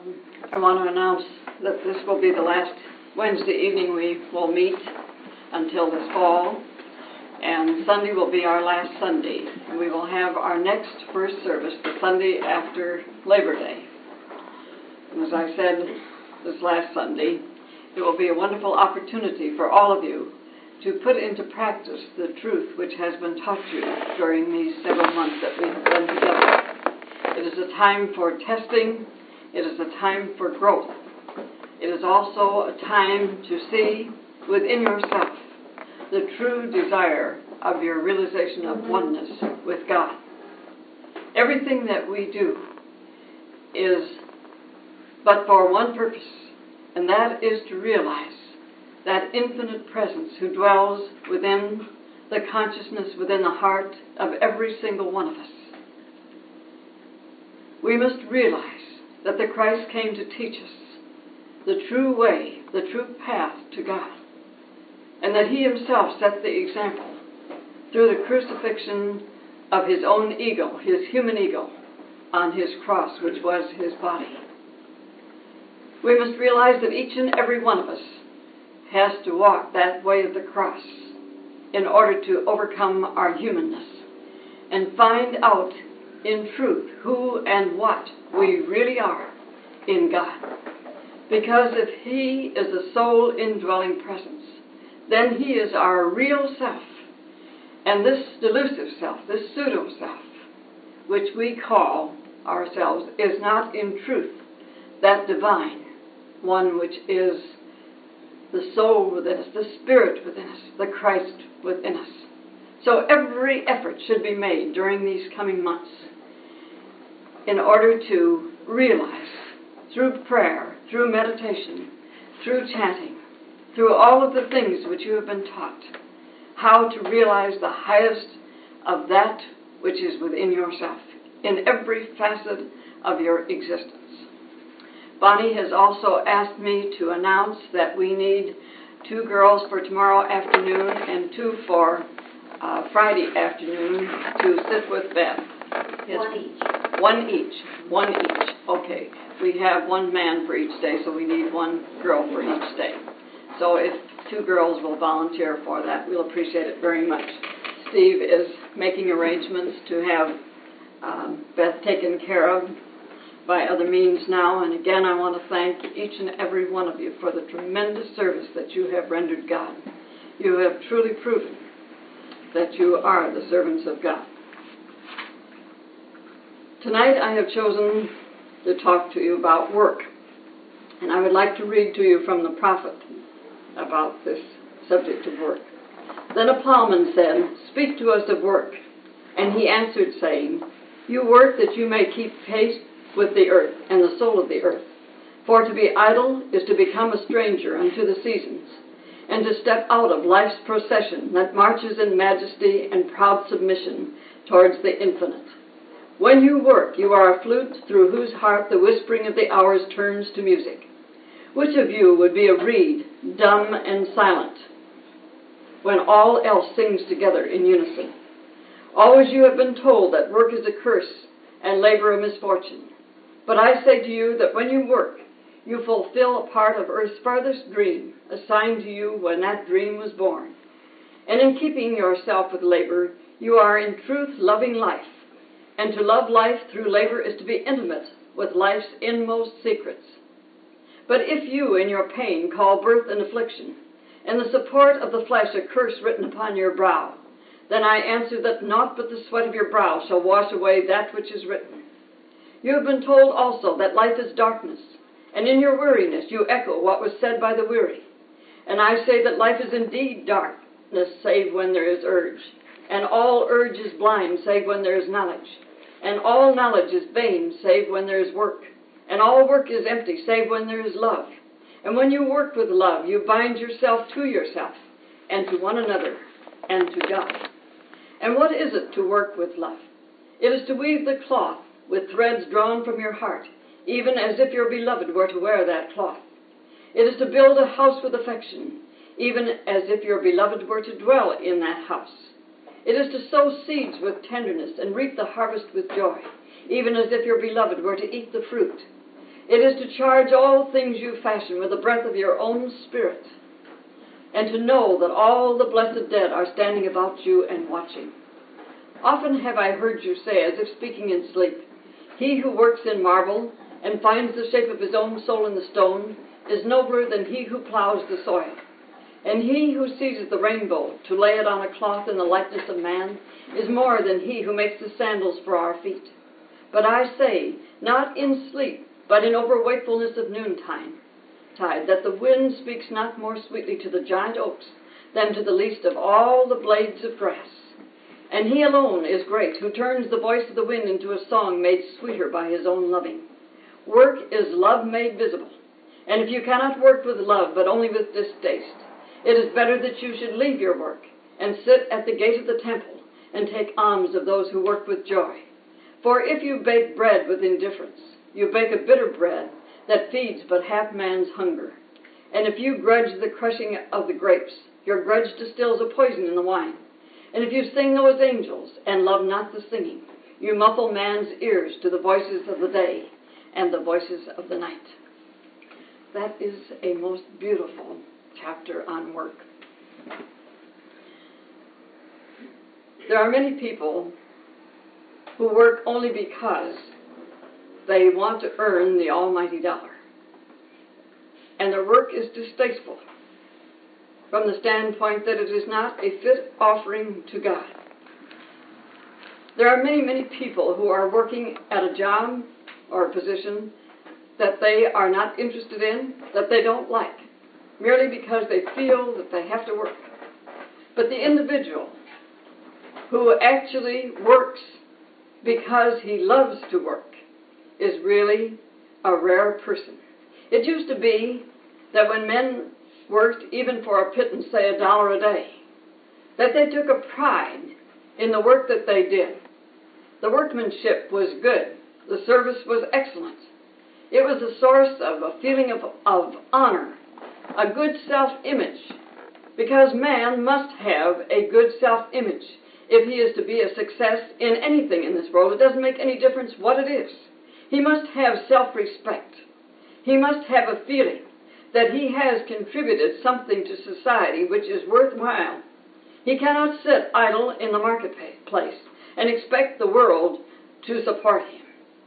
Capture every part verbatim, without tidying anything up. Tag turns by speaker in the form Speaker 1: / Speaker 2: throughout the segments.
Speaker 1: Um, I want to announce that this will be the last Wednesday evening we will meet until this fall, and Sunday will be our last Sunday, and we will have our next first service the Sunday after Labor Day. And as I said this last Sunday, it will be a wonderful opportunity for all of you to put into practice the truth which has been taught you during these several months that we have been together. It is a time for testing. It is a time for growth. It is also a time to see within yourself the true desire of your realization of oneness with God. Everything that we do is but for one purpose, and that is to realize that infinite presence who dwells within the consciousness, within the heart of every single one of us. We must realize that the Christ came to teach us the true way, the true path to God, and that he himself set the example through the crucifixion of his own ego, his human ego, on his cross, which was his body. We must realize that each and every one of us has to walk that way of the cross in order to overcome our humanness and find out in truth who and what we really are in God. Because if he is the sole indwelling presence, then he is our real self. And this delusive self, this pseudo-self, which we call ourselves, is not in truth that divine one which is the soul within us, the spirit within us, the Christ within us. So every effort should be made during these coming months in order to realize through prayer, through meditation, through chanting, through all of the things which you have been taught, how to realize the highest of that which is within yourself, in every facet of your existence. Bonnie has also asked me to announce that we need two girls for tomorrow afternoon and two for uh, Friday afternoon to sit with Beth. Yes.
Speaker 2: One each.
Speaker 1: One each. One each. Okay. We have one man for each day, so we need one girl for each day. So if two girls will volunteer for that, we'll appreciate it very much. Steve is making arrangements to have um, Beth taken care of by other means now, and again I want to thank each and every one of you for the tremendous service that you have rendered God. You have truly proven that you are the servants of God. Tonight I have chosen to talk to you about work, and I would like to read to you from the prophet about this subject of work. Then a plowman said, "Speak to us of work." And he answered, saying, "You work that you may keep pace with the earth and the soul of the earth. For to be idle is to become a stranger unto the seasons, and to step out of life's procession that marches in majesty and proud submission towards the infinite. When you work, you are a flute through whose heart the whispering of the hours turns to music. Which of you would be a reed, dumb and silent, when all else sings together in unison? Always you have been told that work is a curse and labor a misfortune. But I say to you that when you work, you fulfill a part of earth's farthest dream assigned to you when that dream was born. And in keeping yourself with labor, you are in truth loving life. And to love life through labor is to be intimate with life's inmost secrets. But if you in your pain call birth an affliction, and the support of the flesh a curse written upon your brow, then I answer that naught but the sweat of your brow shall wash away that which is written. You have been told also that life is darkness, and in your weariness you echo what was said by the weary. And I say that life is indeed darkness, save when there is urge, and all urge is blind, save when there is knowledge, and all knowledge is vain, save when there is work, and all work is empty, save when there is love. And when you work with love, you bind yourself to yourself, and to one another, and to God. And what is it to work with love? It is to weave the cloth with threads drawn from your heart, even as if your beloved were to wear that cloth. It is to build a house with affection, even as if your beloved were to dwell in that house. It is to sow seeds with tenderness and reap the harvest with joy, even as if your beloved were to eat the fruit. It is to charge all things you fashion with the breath of your own spirit, and to know that all the blessed dead are standing about you and watching. Often have I heard you say, as if speaking in sleep, he who works in marble and finds the shape of his own soul in the stone is nobler than he who plows the soil. And he who seizes the rainbow to lay it on a cloth in the likeness of man is more than he who makes the sandals for our feet. But I say, not in sleep, but in overwakefulness of noontide, tide, that the wind speaks not more sweetly to the giant oaks than to the least of all the blades of grass. And he alone is great, who turns the voice of the wind into a song made sweeter by his own loving. Work is love made visible. And if you cannot work with love, but only with distaste, it is better that you should leave your work and sit at the gate of the temple and take alms of those who work with joy. For if you bake bread with indifference, you bake a bitter bread that feeds but half man's hunger. And if you grudge the crushing of the grapes, your grudge distills a poison in the wine. And if you sing those angels and love not the singing, you muffle man's ears to the voices of the day and the voices of the night. That is a most beautiful chapter on work. There are many people who work only because they want to earn the almighty dollar. And their work is distasteful from the standpoint that it is not a fit offering to God. There are many, many people who are working at a job or a position that they are not interested in, that they don't like, merely because they feel that they have to work. But the individual who actually works because he loves to work is really a rare person. It used to be that when men worked, even for a pittance, say a dollar a day, that they took a pride in the work that they did. The workmanship was good. The service was excellent. It was a source of a feeling of, of honor, a good self-image, because man must have a good self-image if he is to be a success in anything in this world. It doesn't make any difference what it is. He must have self-respect. He must have a feeling that he has contributed something to society which is worthwhile. He cannot sit idle in the marketplace and expect the world to support him.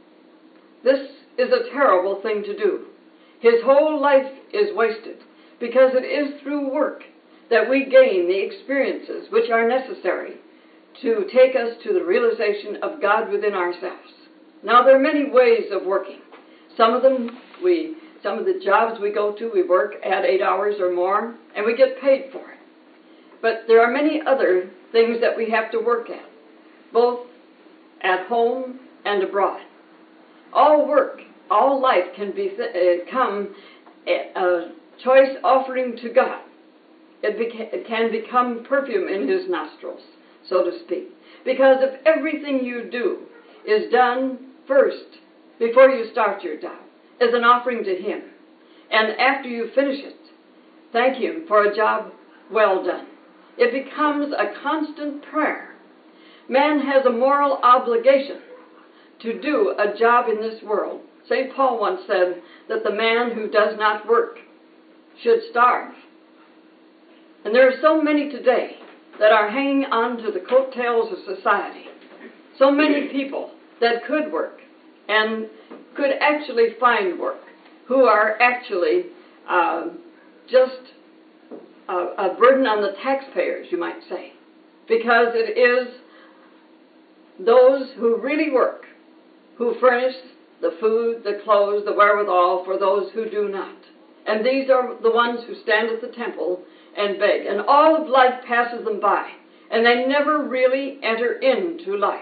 Speaker 1: This is a terrible thing to do. His whole life is wasted because it is through work that we gain the experiences which are necessary to take us to the realization of God within ourselves. Now, there are many ways of working. Some of them, we, some of the jobs we go to, we work at eight hours or more, and we get paid for it. But there are many other things that we have to work at, both at home and abroad. All work, all life can become a choice offering to God. It, beca- it can become perfume in his nostrils, so to speak. Because if everything you do is done first, before you start your job, as an offering to him, and after you finish it, thank him for a job well done, it becomes a constant prayer. Man has a moral obligation to do a job in this world. Saint Paul once said that the man who does not work should starve. And there are so many today that are hanging on to the coattails of society. So many people that could work and could actually find work, who are actually uh, just a, a burden on the taxpayers, you might say, because it is those who really work who furnish the food, the clothes, the wherewithal for those who do not. And these are the ones who stand at the temple and beg. And all of life passes them by, and they never really enter into life.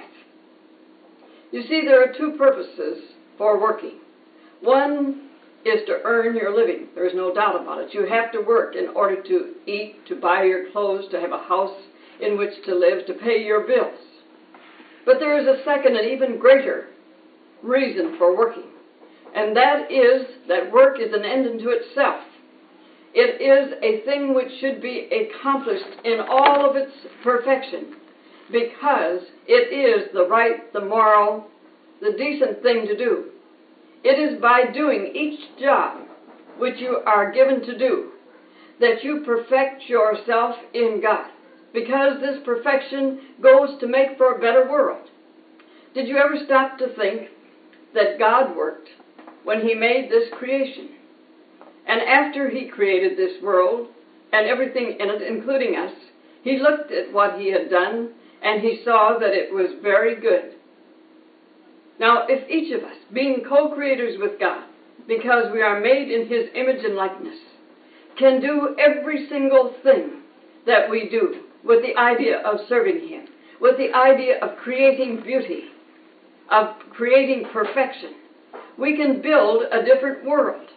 Speaker 1: You see, there are two purposes for working. One is to earn your living. There's no doubt about it. You have to work in order to eat, to buy your clothes, to have a house in which to live, to pay your bills. But there is a second and even greater reason for working, and that is that work is an end unto itself. It is a thing which should be accomplished in all of its perfection, because it is the right, the moral, the decent thing to do. It is by doing each job which you are given to do that you perfect yourself in God, because this perfection goes to make for a better world. Did you ever stop to think that God worked when He made this creation? And after He created this world and everything in it, including us, He looked at what He had done and He saw that it was very good. Now, if each of us, being co-creators with God, because we are made in His image and likeness, can do every single thing that we do with the idea of serving Him, with the idea of creating beauty, of creating perfection, we can build a different world.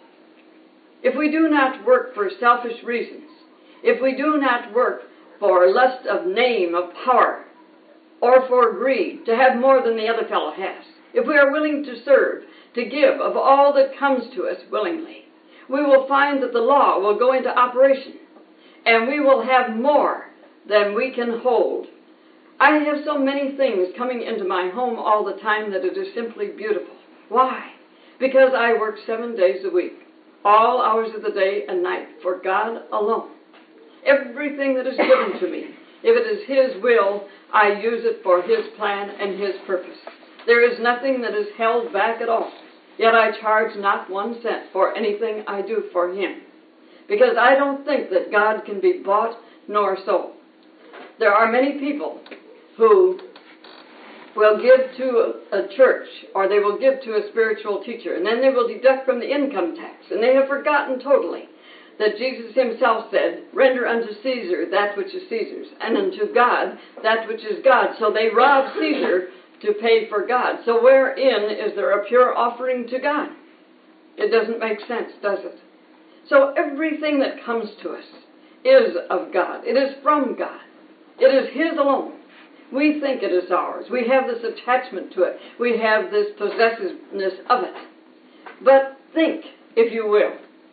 Speaker 1: If we do not work for selfish reasons, if we do not work for lust of name, of power, or for greed, to have more than the other fellow has, if we are willing to serve, to give of all that comes to us willingly, we will find that the law will go into operation, and we will have more than we can hold. I have so many things coming into my home all the time that it is simply beautiful. Why? Because I work seven days a week, all hours of the day and night, for God alone. Everything that is given to me, if it is His will, I use it for His plan and His purpose. There is nothing that is held back at all. Yet I charge not one cent for anything I do for Him, because I don't think that God can be bought nor sold. There are many people who will give to a church, or they will give to a spiritual teacher, and then they will deduct from the income tax, and they have forgotten totally that Jesus Himself said, "Render unto Caesar that which is Caesar's, and unto God that which is God's." So they rob Caesar to pay for God. So wherein is there a pure offering to God? It doesn't make sense, does it? So everything that comes to us is of God. It is from God. It is His alone. We think it is ours. We have this attachment to it. We have this possessiveness of it. But think, if you will,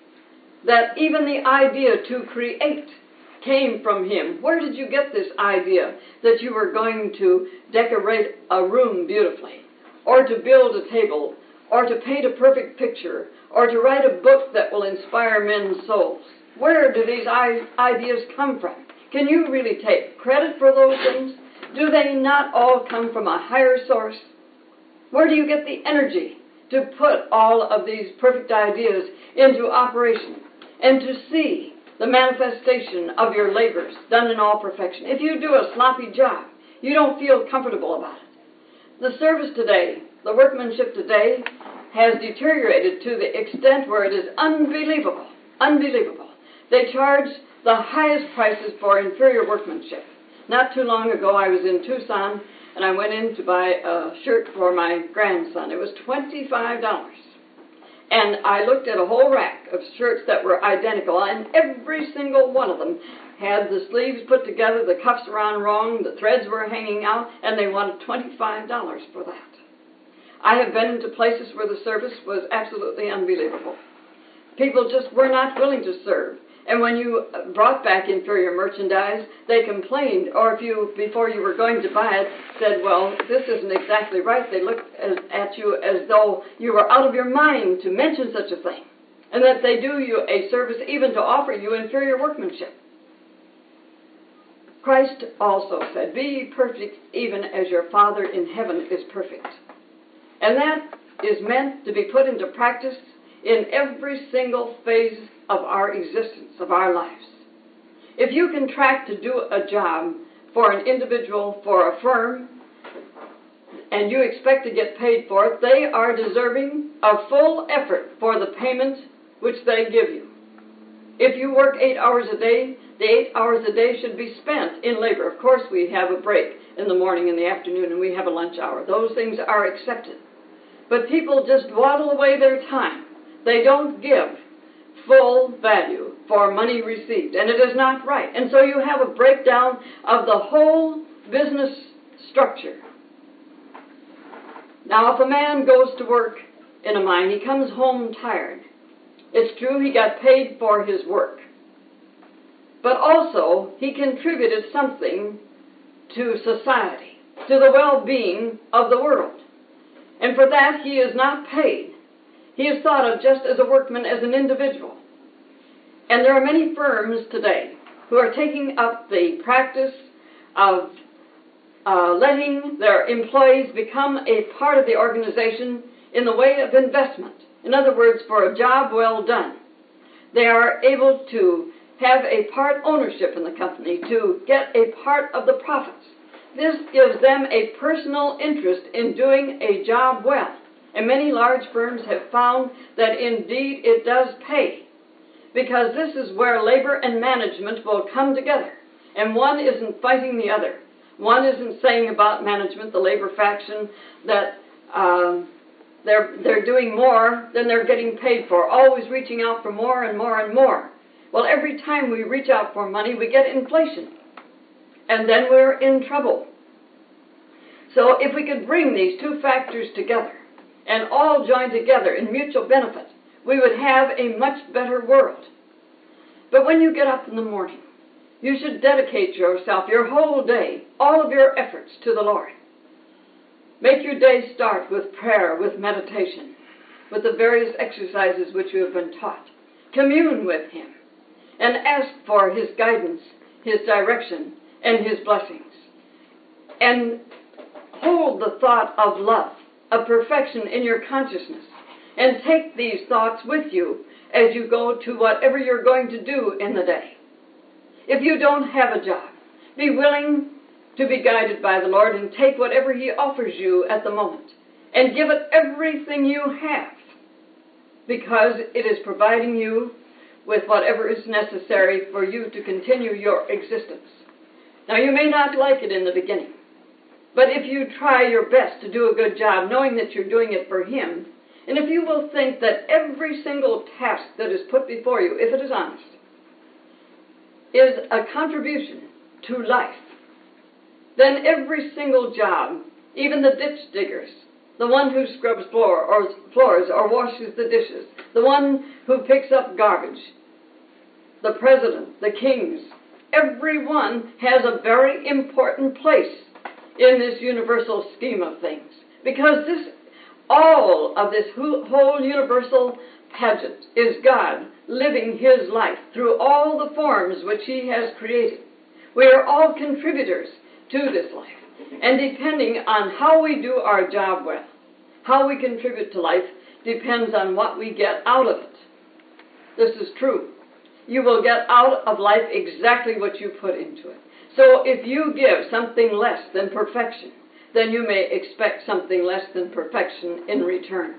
Speaker 1: that even the idea to create came from Him. Where did you get this idea that you were going to decorate a room beautifully, or to build a table, or to paint a perfect picture, or to write a book that will inspire men's souls? Where do these ideas come from? Can you really take credit for those things? Do they not all come from a higher source? Where do you get the energy to put all of these perfect ideas into operation and to see the manifestation of your labors done in all perfection? If you do a sloppy job, you don't feel comfortable about it. The service today, the workmanship today, has deteriorated to the extent where it is unbelievable, unbelievable. They charge the highest prices for inferior workmanship. Not too long ago, I was in Tucson, and I went in to buy a shirt for my grandson. It was twenty-five dollars. And I looked at a whole rack of shirts that were identical, and every single one of them had the sleeves put together, the cuffs around wrong, the threads were hanging out, and they wanted twenty-five dollars for that. I have been into places where the service was absolutely unbelievable. People just were not willing to serve. And when you brought back inferior merchandise, they complained, or if you, before you were going to buy it, said, well, this isn't exactly right. They looked at you as though you were out of your mind to mention such a thing, and that they do you a service even to offer you inferior workmanship. Christ also said, be ye perfect even as your Father in heaven is perfect. And that is meant to be put into practice in every single phase of our existence, of our lives. If you contract to do a job for an individual, for a firm, and you expect to get paid for it, they are deserving of full effort for the payment which they give you. If you work eight hours a day, the eight hours a day should be spent in labor. Of course, we have a break in the morning and the afternoon, and we have a lunch hour. Those things are accepted. But people just dawdle away their time. They don't give full value for money received, and it is not right. And so you have a breakdown of the whole business structure. Now, if a man goes to work in a mine, he comes home tired. It's true he got paid for his work, but also he contributed something to society, to the well-being of the world. And for that he is not paid. He is thought of just as a workman, as an individual. And there are many firms today who are taking up the practice of uh, letting their employees become a part of the organization in the way of investment. In other words, for a job well done, they are able to have a part ownership in the company, to get a part of the profits. This gives them a personal interest in doing a job well. And many large firms have found that indeed it does pay, because this is where labor and management will come together. And one isn't fighting the other. One isn't saying about management, the labor faction, that uh, they're, they're doing more than they're getting paid for, always reaching out for more and more and more. Well, every time we reach out for money, we get inflation. And then we're in trouble. So if we could bring these two factors together, and all join together in mutual benefit, we would have a much better world. But when you get up in the morning, you should dedicate yourself, your whole day, all of your efforts to the Lord. Make your day start with prayer, with meditation, with the various exercises which you have been taught. Commune with Him and ask for His guidance, His direction, and His blessings. And hold the thought of love, of perfection in your consciousness, and take these thoughts with you as you go to whatever you're going to do in the day. If you don't have a job, be willing to be guided by the Lord and take whatever He offers you at the moment and give it everything you have, because it is providing you with whatever is necessary for you to continue your existence. Now, you may not like it in the beginning, but if you try your best to do a good job, knowing that you're doing it for Him, and if you will think that every single task that is put before you, if it is honest, is a contribution to life, then every single job, even the ditch diggers, the one who scrubs floor or floors or washes the dishes, the one who picks up garbage, the president, the kings, everyone has a very important place in this universal scheme of things, because this, all of this whole universal pageant is God living His life through all the forms which He has created. We are all contributors to this life, and depending on how we do our job well, how we contribute to life, depends on what we get out of it. This is true. You will get out of life exactly what you put into it. So if you give something less than perfection, then you may expect something less than perfection in return.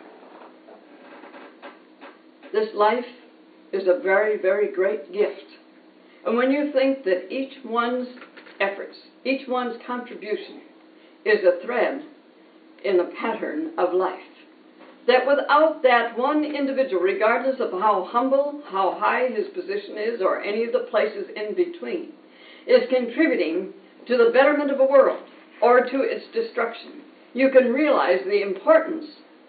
Speaker 1: This life is a very, very great gift. And when you think that each one's efforts, each one's contribution is a thread in the pattern of life, that without that one individual, regardless of how humble, how high his position is, or any of the places in between, is contributing to the betterment of a world or to its destruction, you can realize the importance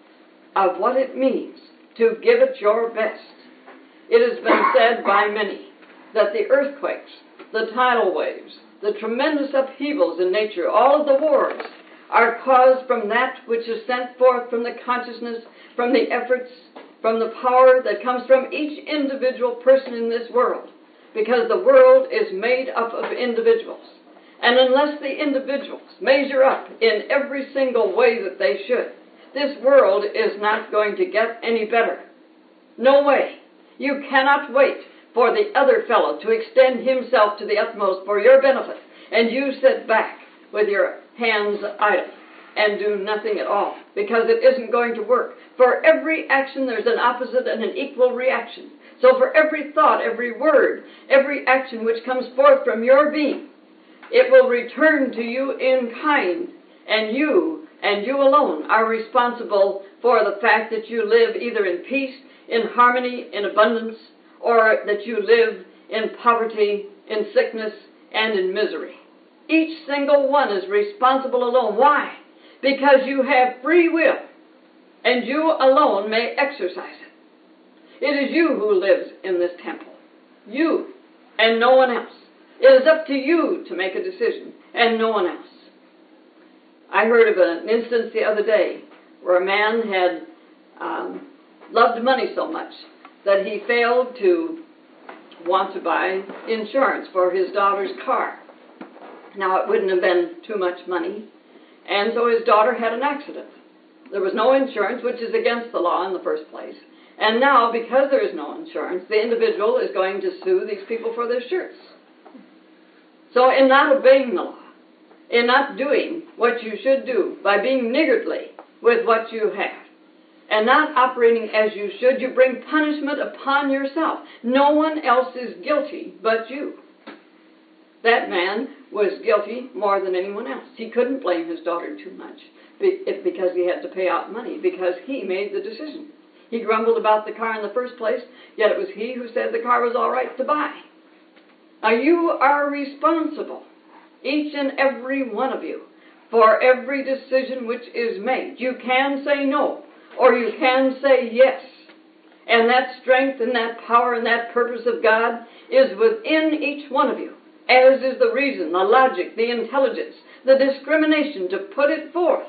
Speaker 1: of what it means to give it your best. It has been said by many that the earthquakes, the tidal waves, the tremendous upheavals in nature, all of the wars, are caused from that which is sent forth from the consciousness, from the efforts, from the power that comes from each individual person in this world, because the world is made up of individuals. And unless the individuals measure up in every single way that they should, this world is not going to get any better. No way. You cannot wait for the other fellow to extend himself to the utmost for your benefit, and you sit back with your hands idle and do nothing at all, because it isn't going to work. For every action, there's an opposite and an equal reaction. So for every thought, every word, every action which comes forth from your being, it will return to you in kind, and you, and you alone, are responsible for the fact that you live either in peace, in harmony, in abundance, or that you live in poverty, in sickness, and in misery. Each single one is responsible alone. Why? Because you have free will, and you alone may exercise it. It is you who lives in this temple. You, and no one else. It is up to you to make a decision, and no one else. I heard of an instance the other day where a man had um, loved money so much that he failed to want to buy insurance for his daughter's car. Now, it wouldn't have been too much money, and so his daughter had an accident. There was no insurance, which is against the law in the first place. And now, because there is no insurance, the individual is going to sue these people for their shirts. So in not obeying the law, in not doing what you should do, by being niggardly with what you have, and not operating as you should, you bring punishment upon yourself. No one else is guilty but you. That man was guilty more than anyone else. He couldn't blame his daughter too much because he had to pay out money, because he made the decision. He grumbled about the car in the first place, yet it was he who said the car was all right to buy. Now you are responsible, each and every one of you, for every decision which is made. You can say no, or you can say yes. And that strength and that power and that purpose of God is within each one of you, as is the reason, the logic, the intelligence, the discrimination to put it forth.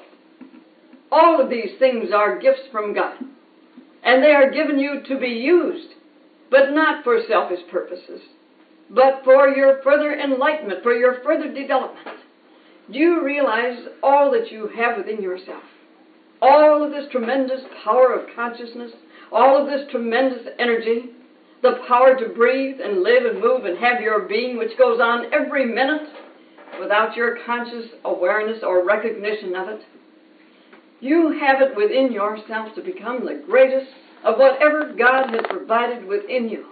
Speaker 1: All of these things are gifts from God, and they are given you to be used, but not for selfish purposes, but for your further enlightenment, for your further development. Do you realize all that you have within yourself? All of this tremendous power of consciousness, all of this tremendous energy, the power to breathe and live and move and have your being, which goes on every minute without your conscious awareness or recognition of it. You have it within yourself to become the greatest of whatever God has provided within you,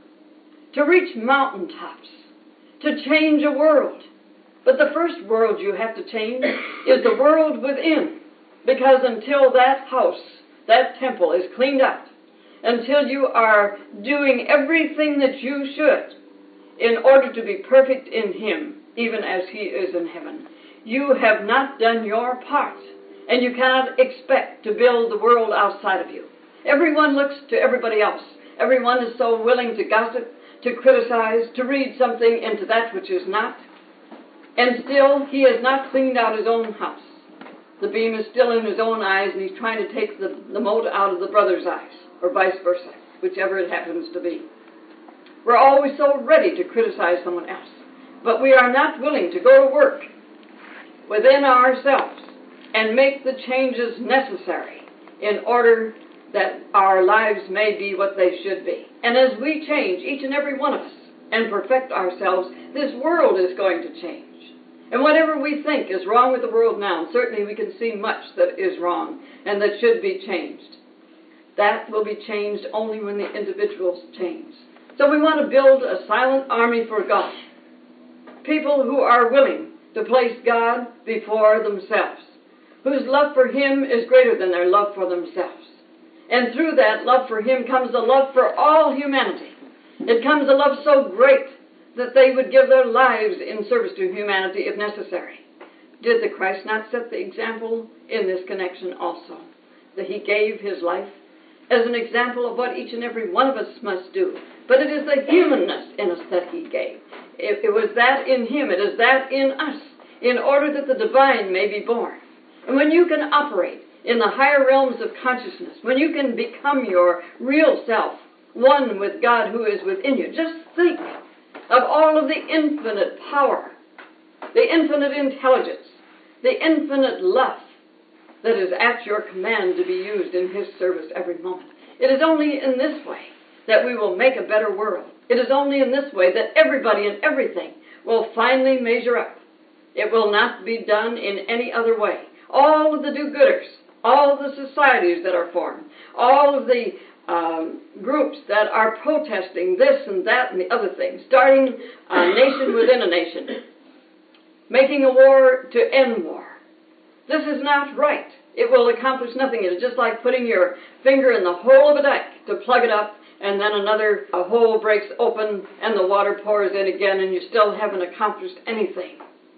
Speaker 1: to reach mountaintops, to change a world. But the first world you have to change is the world within, because until that house, that temple is cleaned up, until you are doing everything that you should in order to be perfect in Him, even as He is in heaven, you have not done your part, and you cannot expect to build the world outside of you. Everyone looks to everybody else. Everyone is so willing to gossip, to criticize, to read something into that which is not, and still he has not cleaned out his own house. The beam is still in his own eyes, and he's trying to take the, the mote out of the brother's eyes, or vice versa, whichever it happens to be. We're always so ready to criticize someone else, but we are not willing to go to work within ourselves and make the changes necessary in order that our lives may be what they should be. And as we change, each and every one of us, and perfect ourselves, this world is going to change. And whatever we think is wrong with the world now, and certainly we can see much that is wrong and that should be changed, that will be changed only when the individuals change. So we want to build a silent army for God. People who are willing to place God before themselves, whose love for Him is greater than their love for themselves. And through that love for Him comes a love for all humanity. It comes a love so great that they would give their lives in service to humanity if necessary. Did the Christ not set the example in this connection also? That He gave His life as an example of what each and every one of us must do. But it is the humanness in us that He gave. It, it was that in Him, it is that in us, in order that the divine may be born. And when you can operate in the higher realms of consciousness, when you can become your real self, one with God who is within you, just think of all of the infinite power, the infinite intelligence, the infinite love that is at your command to be used in His service every moment. It is only in this way that we will make a better world. It is only in this way that everybody and everything will finally measure up. It will not be done in any other way. All of the do-gooders, all of the societies that are formed, all of the um, groups that are protesting this and that and the other thing, starting a nation within a nation, making a war to end war. This is not right. It will accomplish nothing. It is just like putting your finger in the hole of a dike to plug it up, and then another a hole breaks open and the water pours in again, and you still haven't accomplished anything.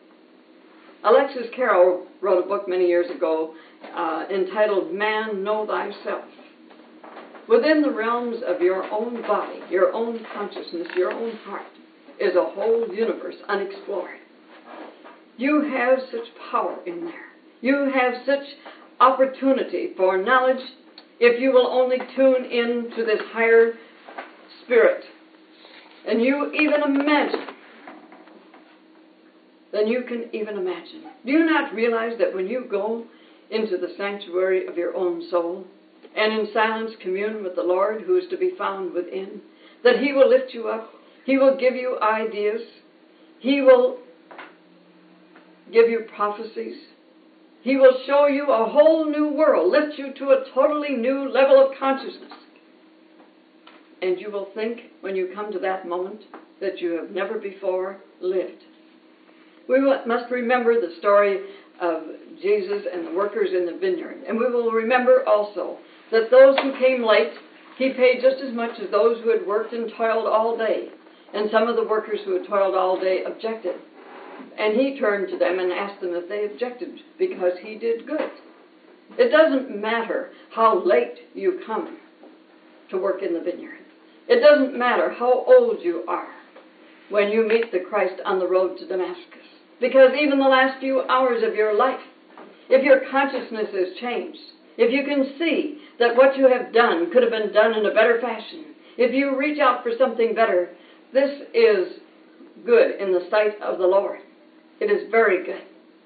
Speaker 1: Alexis Carrel wrote a book many years ago uh, entitled Man, Know Thyself. Within the realms of your own body, your own consciousness, your own heart, is a whole universe unexplored. You have such power in there. You have such opportunity for knowledge if you will only tune in to this higher spirit, and you even imagine, then you can even imagine. Do you not realize that when you go into the sanctuary of your own soul, and in silence commune with the Lord who is to be found within, that He will lift you up, He will give you ideas, He will give you prophecies, He will show you a whole new world, lift you to a totally new level of consciousness. And you will think, when you come to that moment, that you have never before lived. We must remember the story of Jesus and the workers in the vineyard. And we will remember also that those who came late, He paid just as much as those who had worked and toiled all day. And some of the workers who had toiled all day objected. And He turned to them and asked them if they objected, because He did good. It doesn't matter how late you come to work in the vineyard. It doesn't matter how old you are when you meet the Christ on the road to Damascus. Because even the last few hours of your life, if your consciousness is changed, if you can see that what you have done could have been done in a better fashion, if you reach out for something better, this is good in the sight of the Lord. It is very good.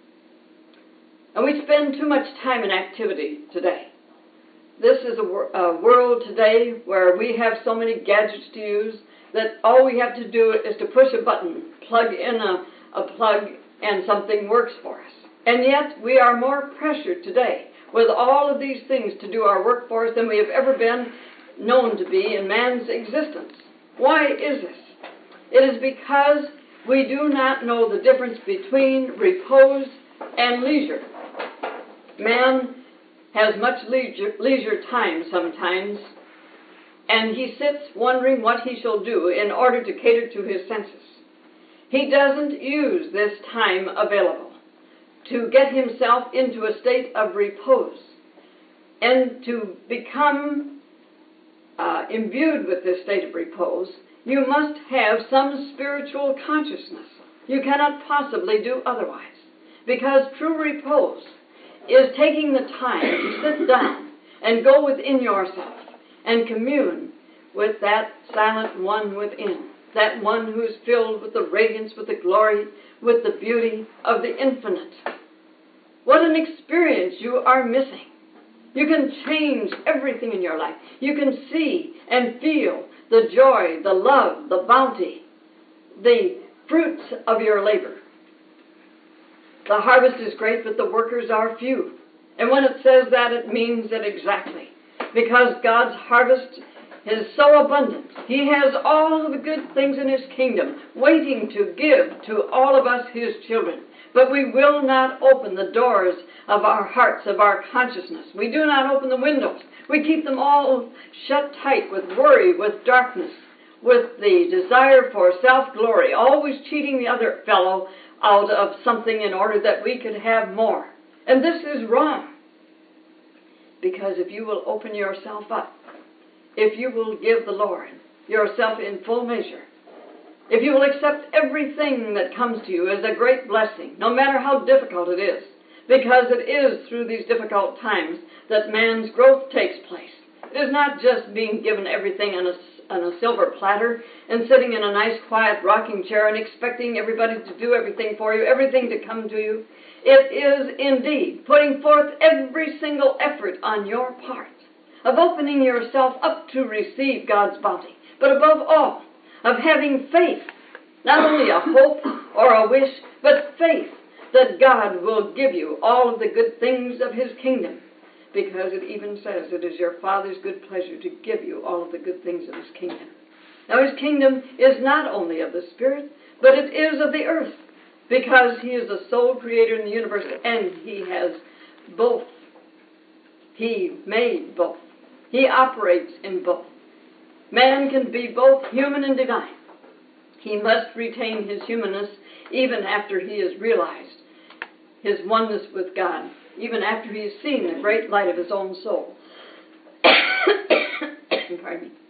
Speaker 1: And we spend too much time in activity today. This is a, wor- a world today where we have so many gadgets to use that all we have to do is to push a button, plug in a, a plug, and something works for us. And yet we are more pressured today with all of these things to do our work for us than we have ever been known to be in man's existence. Why is this? It is because we do not know the difference between repose and leisure. Man has much leisure, leisure time sometimes, and he sits wondering what he shall do in order to cater to his senses. He doesn't use this time available to get himself into a state of repose and to become uh, imbued with this state of repose. You must have some spiritual consciousness. You cannot possibly do otherwise, because true repose is taking the time to sit down and go within yourself and commune with that silent one within, that one who is filled with the radiance, with the glory, with the beauty of the infinite. What an experience you are missing. You can change everything in your life. You can see and feel the joy, the love, the bounty, the fruits of your labor. The harvest is great, but the workers are few. And when it says that, it means it exactly. Because God's harvest is so abundant. He has all of the good things in His kingdom waiting to give to all of us, His children. But we will not open the doors of our hearts, of our consciousness. We do not open the windows. We keep them all shut tight with worry, with darkness, with the desire for self-glory, always cheating the other fellow out of something in order that we could have more. And this is wrong. Because if you will open yourself up, if you will give the Lord yourself in full measure, if you will accept everything that comes to you as a great blessing, no matter how difficult it is, because it is through these difficult times that man's growth takes place. It is not just being given everything on a on a silver platter and sitting in a nice quiet rocking chair and expecting everybody to do everything for you, everything to come to you. It is indeed putting forth every single effort on your part of opening yourself up to receive God's bounty, but above all, of having faith, not only a hope or a wish, but faith that God will give you all of the good things of His kingdom. Because it even says it is your Father's good pleasure to give you all of the good things of His kingdom. Now His kingdom is not only of the Spirit, but it is of the earth. Because He is the sole creator in the universe, and He has both. He made both. He operates in both. Man can be both human and divine. He must retain his humanness even after he has realized his oneness with God, even after he has seen the great light of his own soul. Pardon me.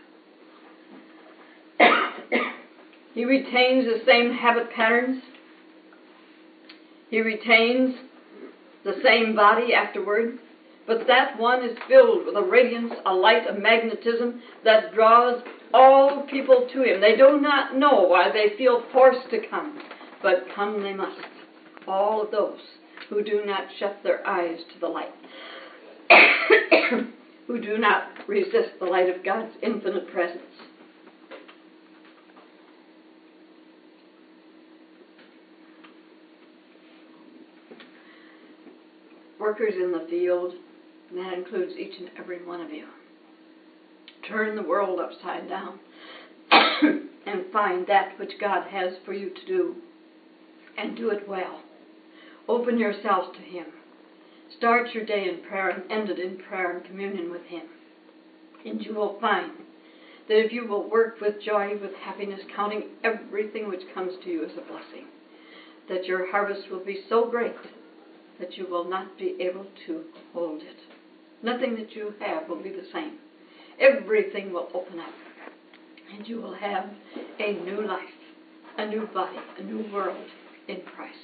Speaker 1: He retains the same habit patterns. He retains the same body afterward. But that one is filled with a radiance, a light, a magnetism that draws all people to him. They do not know why they feel forced to come, but come they must. All of those who do not shut their eyes to the light, who do not resist the light of God's infinite presence. Workers in the field, and that includes each and every one of you. Turn the world upside down and find that which God has for you to do, and do it well. Open yourselves to Him. Start your day in prayer and end it in prayer and communion with Him. And you will find that if you will work with joy, with happiness, counting everything which comes to you as a blessing, that your harvest will be so great that you will not be able to hold it. Nothing that you have will be the same. Everything will open up, and you will have a new life, a new body, a new world in Christ.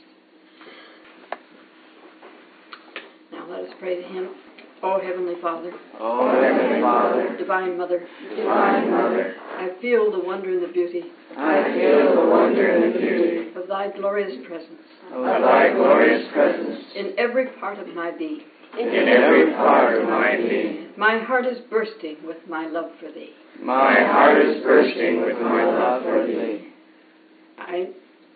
Speaker 1: Now let us pray to Him. Oh, Heavenly Father.
Speaker 2: Oh, Heavenly Father.
Speaker 1: Divine Mother.
Speaker 2: Divine Mother.
Speaker 1: I feel the wonder and the beauty.
Speaker 2: I feel the wonder and the beauty
Speaker 1: of Thy glorious presence.
Speaker 2: Of Thy glorious presence.
Speaker 1: In every part of my being.
Speaker 2: In every part of my being.
Speaker 1: My heart is bursting with my love for Thee.
Speaker 2: My heart is bursting with my love for Thee.
Speaker 1: I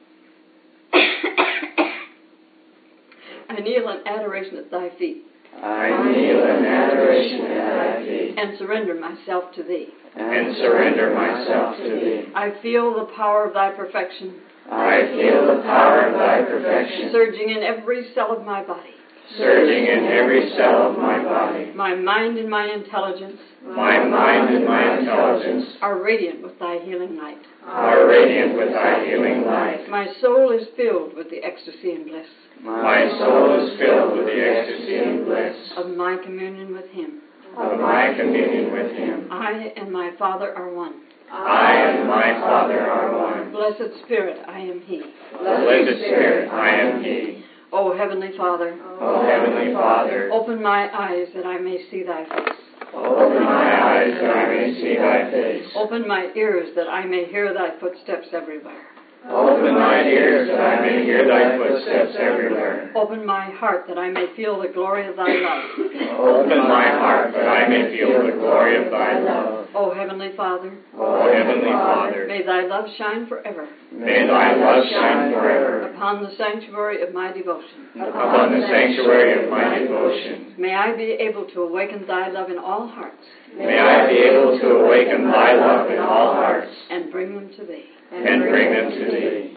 Speaker 1: I kneel in adoration at Thy feet.
Speaker 2: I kneel in adoration at Thy feet.
Speaker 1: And surrender myself to Thee.
Speaker 2: And surrender myself to Thee.
Speaker 1: I feel the power of Thy perfection.
Speaker 2: I feel the power of Thy perfection.
Speaker 1: Surging in every cell of my body.
Speaker 2: Surging in every cell of my body.
Speaker 1: My mind and my intelligence.
Speaker 2: My mind and my intelligence.
Speaker 1: Are radiant with Thy healing light.
Speaker 2: Are radiant with Thy healing light.
Speaker 1: My soul is filled with the ecstasy and bliss.
Speaker 2: My soul is filled with the ecstasy and bliss.
Speaker 1: Of my communion with Him.
Speaker 2: Of my communion with Him.
Speaker 1: I and my Father are one.
Speaker 2: I and my Father are one.
Speaker 1: Blessed Spirit, I am He.
Speaker 2: Blessed Spirit, I am He.
Speaker 1: O Heavenly Father.
Speaker 2: O Heavenly Father.
Speaker 1: Open my eyes that I may see Thy face.
Speaker 2: Open my eyes that I may see Thy face.
Speaker 1: Open my ears that I may hear Thy footsteps everywhere.
Speaker 2: Open my ears that I may hear Thy footsteps everywhere.
Speaker 1: Open my heart that I may feel the glory of Thy love.
Speaker 2: Open my heart that I may feel the glory of Thy love.
Speaker 1: O Heavenly Father.
Speaker 2: O Heavenly Father.
Speaker 1: May Thy love shine forever.
Speaker 2: May Thy love shine forever.
Speaker 1: Upon the sanctuary of my devotion.
Speaker 2: Upon the sanctuary of my devotion.
Speaker 1: May I be able to awaken Thy love in all hearts.
Speaker 2: May I be able to awaken Thy love in all hearts.
Speaker 1: And bring them to Thee.
Speaker 2: And bring them to Thee.